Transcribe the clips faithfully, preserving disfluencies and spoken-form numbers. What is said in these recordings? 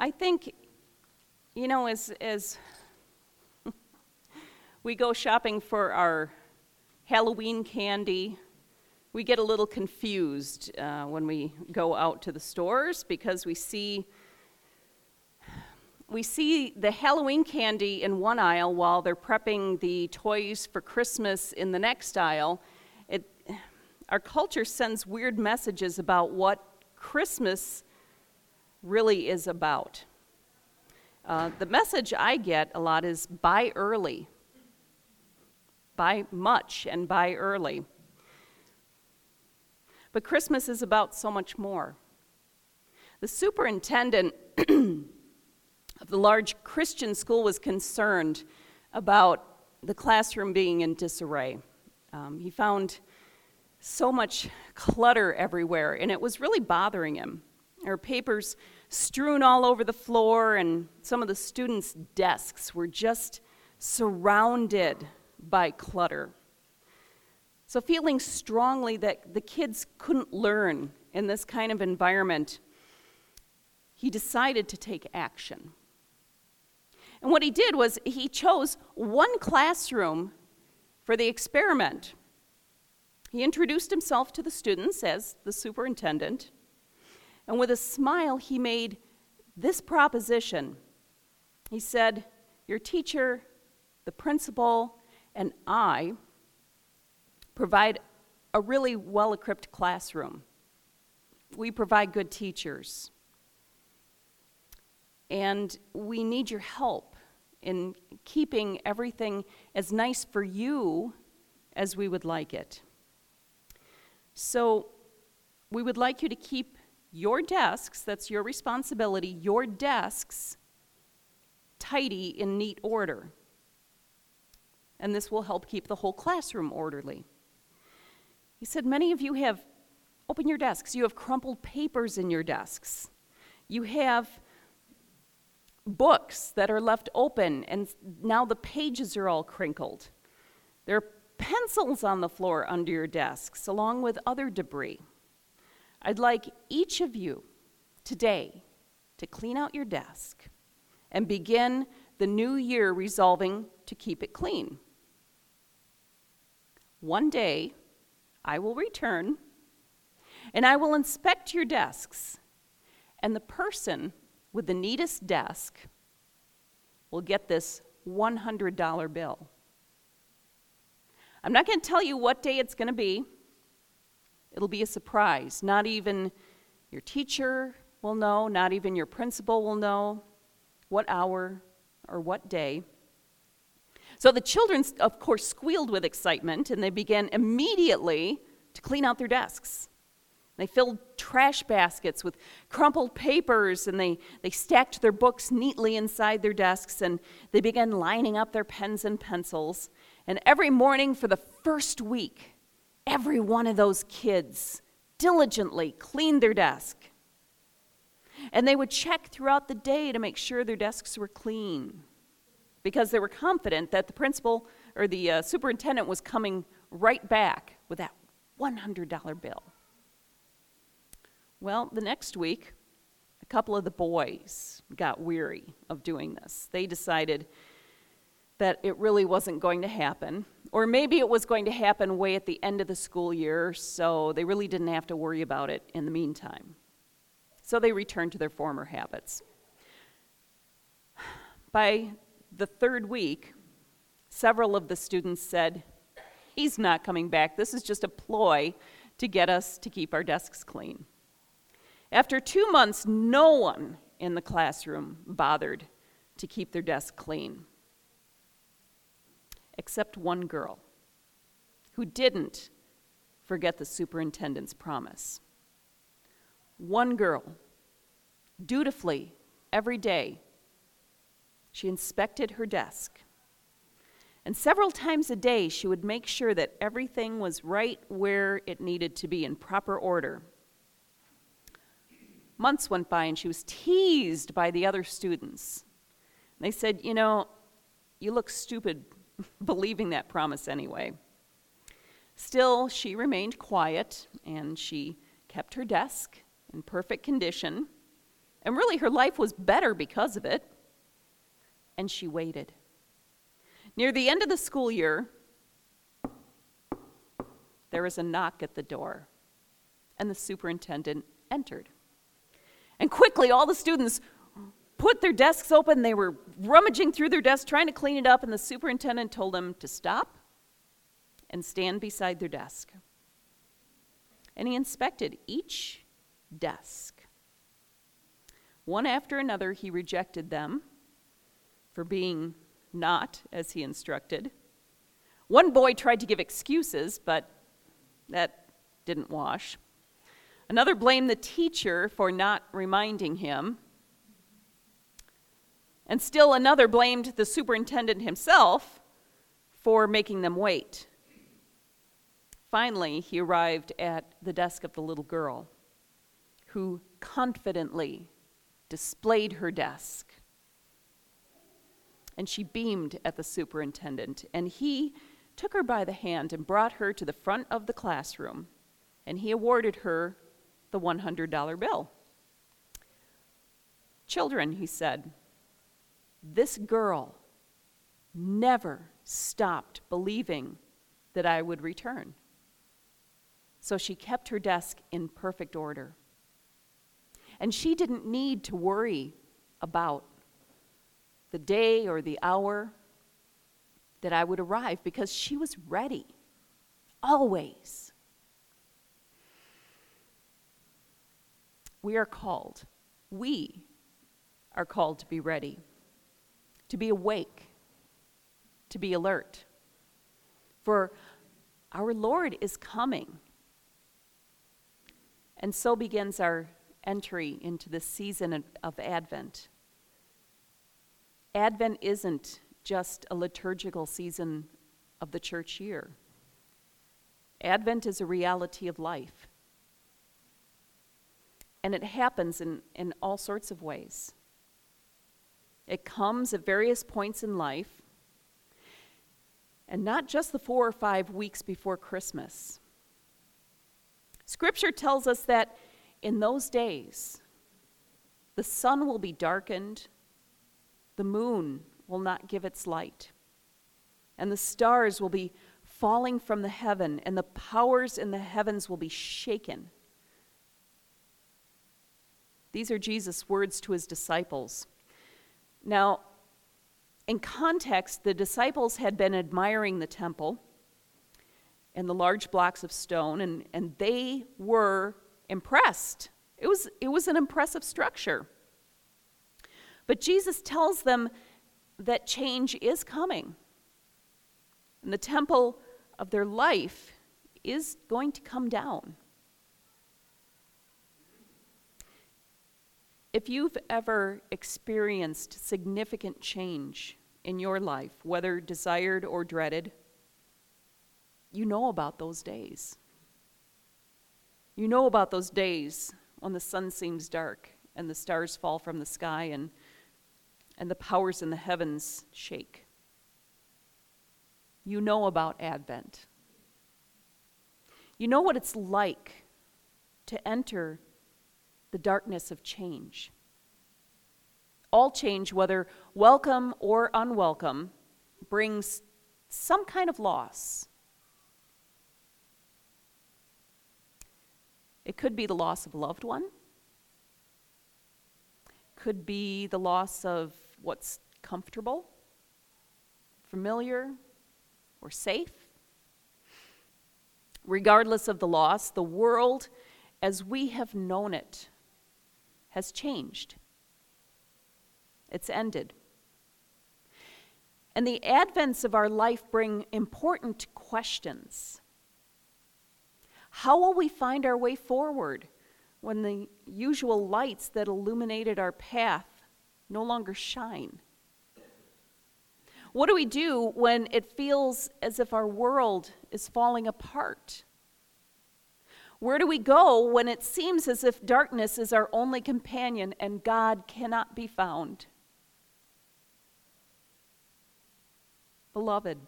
I think, you know, as as we go shopping for our Halloween candy, we get a little confused uh, when we go out to the stores because we see we see the Halloween candy in one aisle while they're prepping the toys for Christmas in the next aisle. It, our culture sends weird messages about what Christmas really is about. Uh, the message I get a lot is buy early. Buy much and buy early. But Christmas is about so much more. The superintendent of the large Christian school was concerned about the classroom being in disarray. Um, he found so much clutter everywhere, and it was really bothering him. There were papers strewn all over the floor, and some of the students' desks were just surrounded by clutter. So feeling strongly that the kids couldn't learn in this kind of environment, he decided to take action. And what he did was he chose one classroom for the experiment. He introduced himself to the students as the superintendent, and with a smile, he made this proposition. He said, "Your teacher, the principal, and I provide a really well-equipped classroom. We provide good teachers. And we need your help in keeping everything as nice for you as we would like it. So we would like you to keep your desks, that's your responsibility, your desks tidy in neat order. And this will help keep the whole classroom orderly." He said, "Many of you have, open your desks, you have crumpled papers in your desks. You have books that are left open, and now the pages are all crinkled. There are pencils on the floor under your desks, along with other debris. I'd like each of you today to clean out your desk and begin the new year resolving to keep it clean. One day, I will return, and I will inspect your desks, and the person with the neatest desk will get this one hundred dollar bill. I'm not going to tell you what day it's going to be. It'll be a surprise. Not even your teacher will know, not even your principal will know what hour or what day." So the children, of course, squealed with excitement, and they began immediately to clean out their desks. They filled trash baskets with crumpled papers, and they, they stacked their books neatly inside their desks, and they began lining up their pens and pencils. And every morning for the first week, every one of those kids diligently cleaned their desk. And they would check throughout the day to make sure their desks were clean, because they were confident that the principal or the uh, superintendent was coming right back with that one hundred dollar bill. Well, the next week, a couple of the boys got weary of doing this. They decided that it really wasn't going to happen, or maybe it was going to happen way at the end of the school year, so they really didn't have to worry about it in the meantime. So they returned to their former habits. By the third week, several of the students said, "He's not coming back. This is just a ploy to get us to keep our desks clean." After two months, no one in the classroom bothered to keep their desk clean, except one girl who didn't forget the superintendent's promise. One girl, dutifully, every day, she inspected her desk. And several times a day, she would make sure that everything was right where it needed to be in proper order. Months went by, and she was teased by the other students. They said, "You know, you look stupid believing that promise anyway." Still, she remained quiet, and she kept her desk in perfect condition And really, her life was better because of it. And she waited. Near the end of the school year, there was a knock at the door, and the superintendent entered. And quickly, all the students put their desks open. They were rummaging through their desks, trying to clean it up, and the superintendent told them to stop and stand beside their desk. And he inspected each desk. One after another, he rejected them for being not as he instructed. One boy tried to give excuses, but that didn't wash. Another blamed the teacher for not reminding him. And still another blamed the superintendent himself for making them wait. Finally, he arrived at the desk of the little girl, who confidently displayed her desk. And she beamed at the superintendent, and he took her by the hand and brought her to the front of the classroom, and he awarded her the one hundred dollar bill. "Children," he said, "this girl never stopped believing that I would return. So she kept her desk in perfect order. And she didn't need to worry about the day or the hour that I would arrive because she was ready, always." We are called, we are called to be ready, to be awake, to be alert. For our Lord is coming. And so begins our entry into the season of Advent. Advent isn't just a liturgical season of the church year. Advent is a reality of life. And it happens in, in all sorts of ways. It comes at various points in life, and not just the four or five weeks before Christmas. Scripture tells us that in those days, the sun will be darkened, the moon will not give its light, and the stars will be falling from the heaven, and the powers in the heavens will be shaken. These are Jesus' words to his disciples. Now, in context, the disciples had been admiring the temple and the large blocks of stone, and, and they were impressed. It was, it was an impressive structure. But Jesus tells them that change is coming. And the temple of their life is going to come down. If you've ever experienced significant change in your life, whether desired or dreaded, you know about those days. You know about those days when the sun seems dark and the stars fall from the sky and, and the powers in the heavens shake. You know about Advent. You know what it's like to enter the darkness of change. All change, whether welcome or unwelcome, brings some kind of loss. It could be the loss of a loved one. Could be the loss of what's comfortable, familiar, or safe. Regardless of the loss, the world as we have known it has changed. It's ended. And the advents of our life bring important questions. How will we find our way forward when the usual lights that illuminated our path no longer shine? What do we do when it feels as if our world is falling apart? Where do we go when it seems as if darkness is our only companion and God cannot be found? Beloved,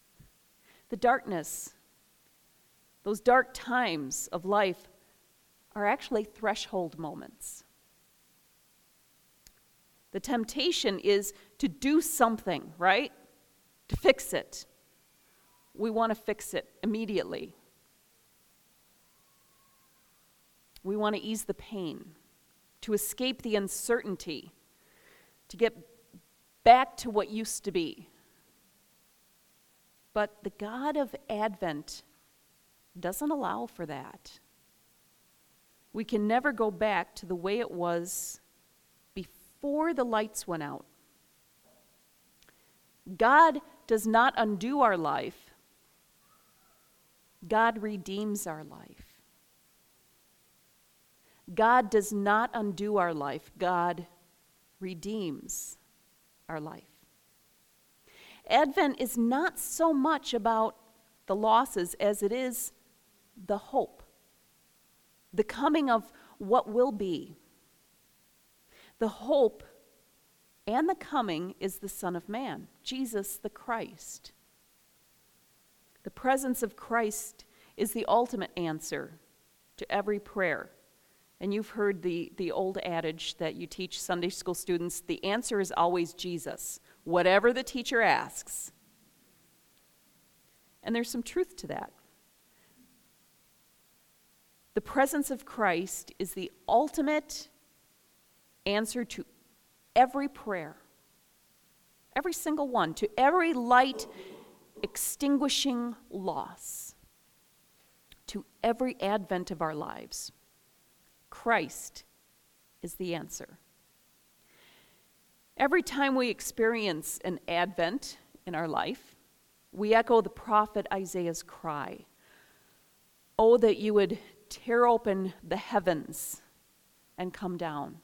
the darkness, those dark times of life are actually threshold moments. The temptation is to do something, right? To fix it. We want to fix it immediately. We want to ease the pain, to escape the uncertainty, to get back to what used to be. But the God of Advent doesn't allow for that. We can never go back to the way it was before the lights went out. God does not undo our life. God redeems our life. God does not undo our life. God redeems our life. Advent is not so much about the losses as it is the hope, the coming of what will be. The hope and the coming is the Son of Man, Jesus the Christ. The presence of Christ is the ultimate answer to every prayer. And you've heard the, the old adage that you teach Sunday school students, the answer is always Jesus, whatever the teacher asks. And there's some truth to that. The presence of Christ is the ultimate answer to every prayer, every single one, to every light extinguishing loss, to every advent of our lives. Christ is the answer. Every time we experience an advent in our life, we echo the prophet Isaiah's cry, "Oh, that you would tear open the heavens and come down."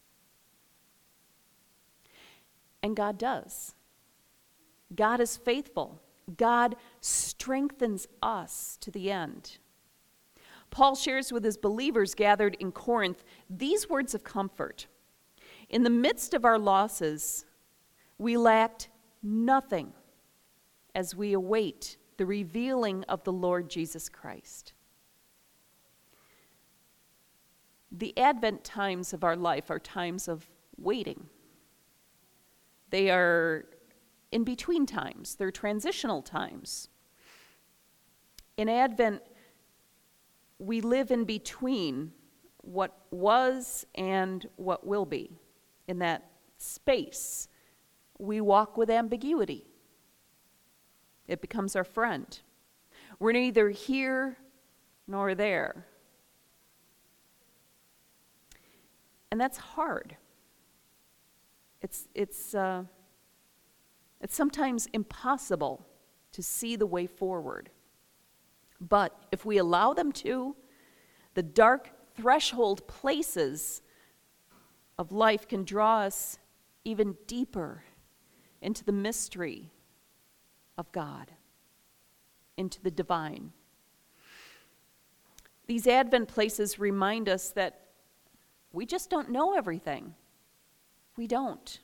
And God does. God is faithful. God strengthens us to the end. Paul shares with his believers gathered in Corinth these words of comfort. In the midst of our losses, we lacked nothing as we await the revealing of the Lord Jesus Christ. The Advent times of our life are times of waiting. They are in between times. They're transitional times. In Advent, we live in between what was and what will be. In that space, we walk with ambiguity. It becomes our friend. We're neither here nor there. And that's hard. It's, it's, uh, it's sometimes impossible to see the way forward. But if we allow them to, the dark threshold places of life can draw us even deeper into the mystery of God, into the divine. These Advent places remind us that we just don't know everything. We don't.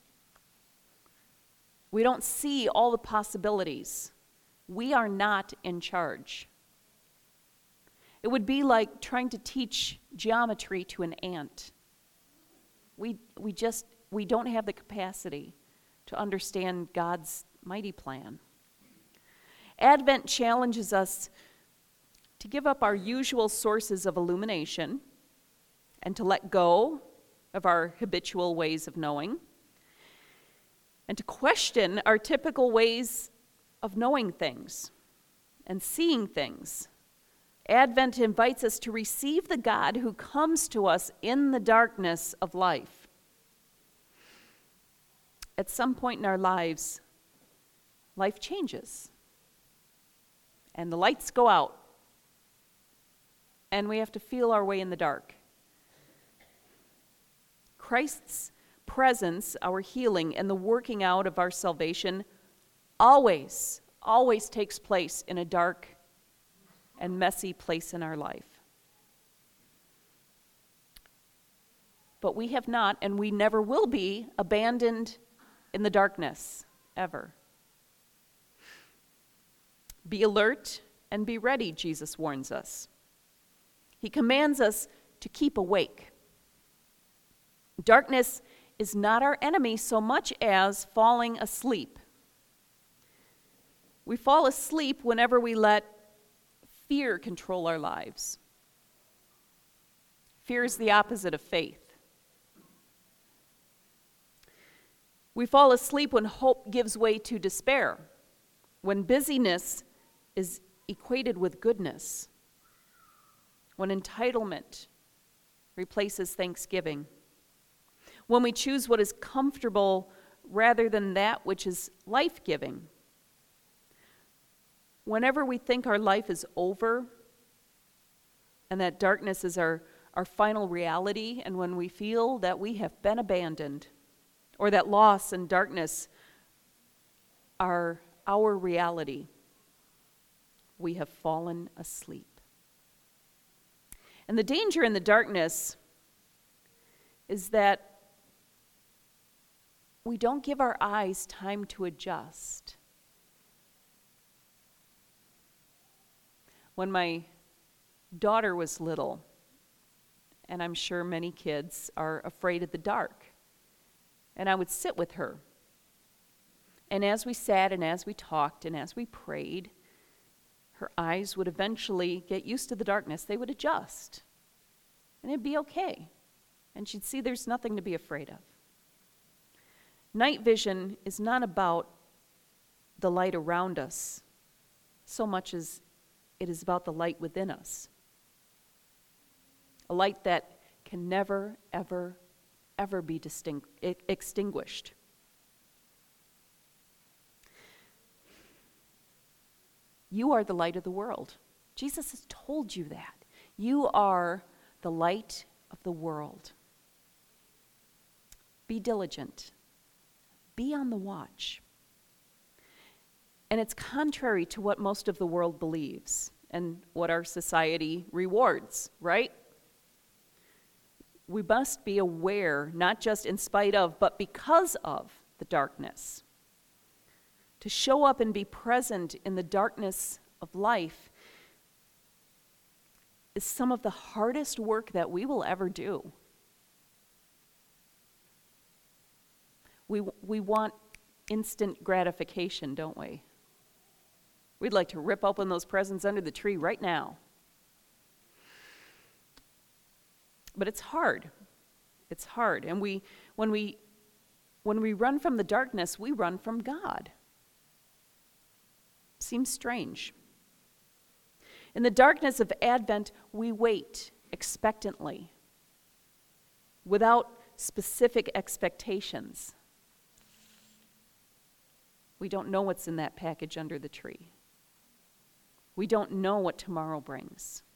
We don't see all the possibilities. We are not in charge. It would be like trying to teach geometry to an ant. We, we just, we don't have the capacity to understand God's mighty plan. Advent challenges us to give up our usual sources of illumination and to let go of our habitual ways of knowing and to question our typical ways of knowing things and seeing things. Advent invites us to receive the God who comes to us in the darkness of life. At some point in our lives, life changes, and the lights go out, and we have to feel our way in the dark. Christ's presence, our healing, and the working out of our salvation always, always takes place in a dark and messy place in our life. But we have not, and we never will be, abandoned in the darkness, ever. Be alert and be ready, Jesus warns us. He commands us to keep awake. Darkness is not our enemy so much as falling asleep. We fall asleep whenever we let fear control our lives. Fear is the opposite of faith. We fall asleep when hope gives way to despair, when busyness is equated with goodness, when entitlement replaces thanksgiving, when we choose what is comfortable rather than that which is life-giving. Whenever we think our life is over and that darkness is our, our final reality, and when we feel that we have been abandoned or that loss and darkness are our reality, we have fallen asleep. And the danger in the darkness is that we don't give our eyes time to adjust. When my daughter was little, and I'm sure many kids are afraid of the dark, and I would sit with her. And as we sat and as we talked and as we prayed, her eyes would eventually get used to the darkness. They would adjust, and it'd be okay. And she'd see there's nothing to be afraid of. Night vision is not about the light around us so much as it is about the light within us. A light that can never, ever, ever be distinct, extinguished. You are the light of the world. Jesus has told you that. You are the light of the world. Be diligent. Be on the watch. And it's contrary to what most of the world believes and what our society rewards, right? We must be aware, not just in spite of, but because of the darkness. To show up and be present in the darkness of life is some of the hardest work that we will ever do. We, we want instant gratification, don't we? We'd like to rip open those presents under the tree right now. But it's hard. It's hard. And we, when we, when we run from the darkness, we run from God. Seems strange. In the darkness of Advent, we wait expectantly, without specific expectations. We don't know what's in that package under the tree. We don't know what tomorrow brings.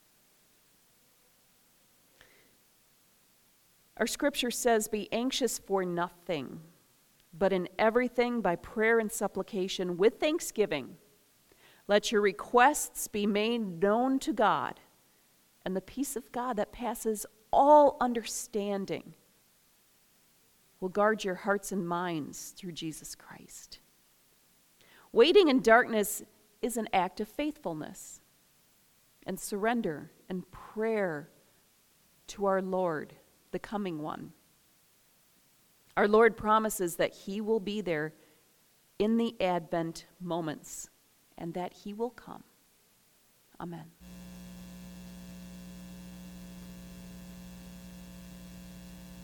Our scripture says, "Be anxious for nothing, but in everything by prayer and supplication with thanksgiving, let your requests be made known to God, and the peace of God that passes all understanding will guard your hearts and minds through Jesus Christ." Waiting in darkness is an act of faithfulness and surrender and prayer to our Lord, the coming one. Our Lord promises that he will be there in the Advent moments and that he will come. Amen.